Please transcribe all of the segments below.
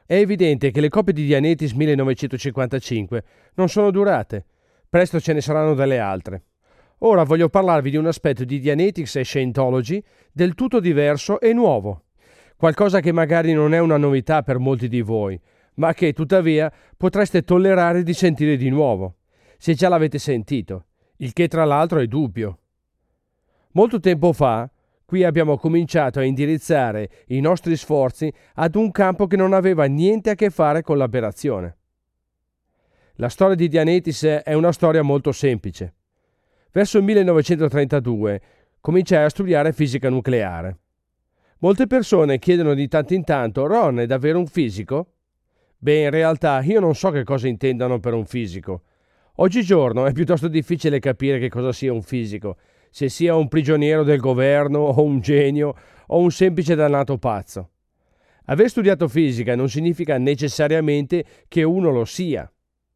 È evidente che le copie di Dianetis 1955 non sono durate. Presto ce ne saranno delle altre. Ora voglio parlarvi di un aspetto di Dianetics e Scientology del tutto diverso e nuovo. Qualcosa che magari non è una novità per molti di voi, ma che tuttavia potreste tollerare di sentire di nuovo, se già l'avete sentito, il che tra l'altro è dubbio. Molto tempo fa, qui abbiamo cominciato a indirizzare i nostri sforzi ad un campo che non aveva niente a che fare con l'aberrazione. La storia di Dianetis è una storia molto semplice. Verso il 1932 cominciai a studiare fisica nucleare. Molte persone chiedono di tanto in tanto: Ron, è davvero un fisico? Beh, in realtà io non so che cosa intendano per un fisico. Oggigiorno è piuttosto difficile capire che cosa sia un fisico, se sia un prigioniero del governo o un genio o un semplice dannato pazzo. Aver studiato fisica non significa necessariamente che uno lo sia.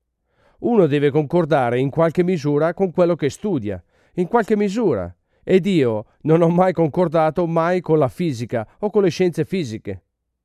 Uno deve concordare in qualche misura con quello che studia, in qualche misura. Ed io non ho mai concordato mai con la fisica o con le scienze fisiche.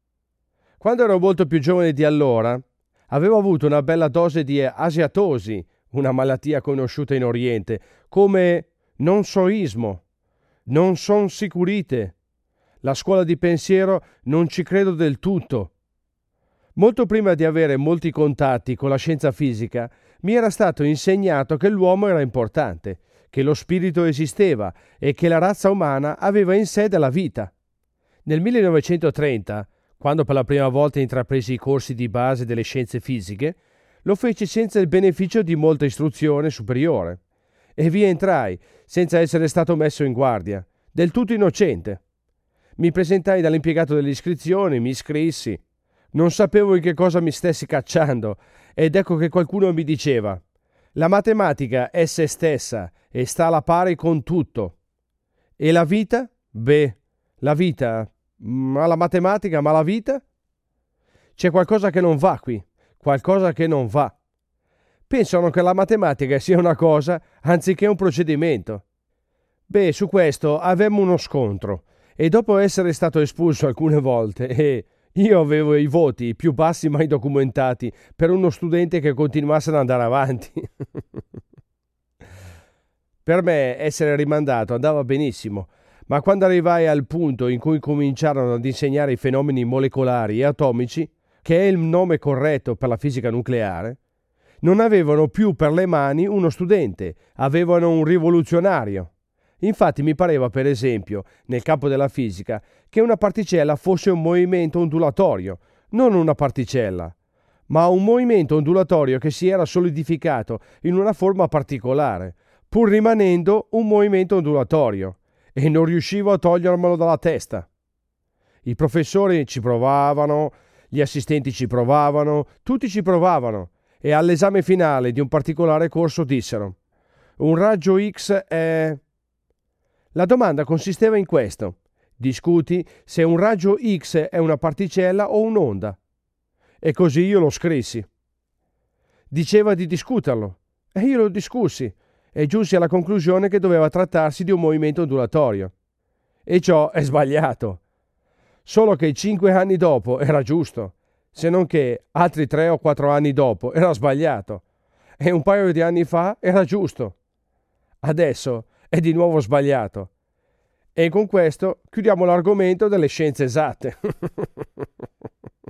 Quando ero molto più giovane di allora, avevo avuto una bella dose di asiatosi, una malattia conosciuta in Oriente, come non soismo, non son sicurite. La scuola di pensiero non ci credo del tutto. Molto prima di avere molti contatti con la scienza fisica, mi era stato insegnato che l'uomo era importante, che lo spirito esisteva e che la razza umana aveva in sé della vita. Nel 1930, quando per la prima volta intrapresi i corsi di base delle scienze fisiche, lo feci senza il beneficio di molta istruzione superiore. E vi entrai, senza essere stato messo in guardia, del tutto innocente. Mi presentai dall'impiegato delle iscrizioni, mi iscrissi. Non sapevo in che cosa mi stessi cacciando, ed ecco che qualcuno mi diceva: la matematica è se stessa e sta alla pari con tutto. E la vita? Beh, la vita? Ma la matematica, ma la vita? C'è qualcosa che non va qui, qualcosa che non va. Pensano che la matematica sia una cosa anziché un procedimento. Beh, su questo avemmo uno scontro, e dopo essere stato espulso alcune volte, io avevo i voti più bassi mai documentati per uno studente che continuasse ad andare avanti. Per me essere rimandato andava benissimo, ma quando arrivai al punto in cui cominciarono ad insegnare i fenomeni molecolari e atomici, che è il nome corretto per la fisica nucleare, non avevano più per le mani uno studente, avevano un rivoluzionario. Infatti mi pareva, per esempio, nel campo della fisica, che una particella fosse un movimento ondulatorio, non una particella, ma un movimento ondulatorio che si era solidificato in una forma particolare, pur rimanendo un movimento ondulatorio, e non riuscivo a togliermelo dalla testa. I professori ci provavano, gli assistenti ci provavano, tutti ci provavano, e all'esame finale di un particolare corso dissero: un raggio X è... La domanda consisteva in questo: discuti se un raggio X è una particella o un'onda. E così io lo scrissi. Diceva di discuterlo, e io lo discussi, e giunsi alla conclusione che doveva trattarsi di un movimento ondulatorio. E ciò è sbagliato. Solo che 5 anni dopo era giusto, se non che altri 3 o 4 anni dopo era sbagliato, e un paio di anni fa era giusto. Adesso è di nuovo sbagliato. E con questo chiudiamo l'argomento delle scienze esatte.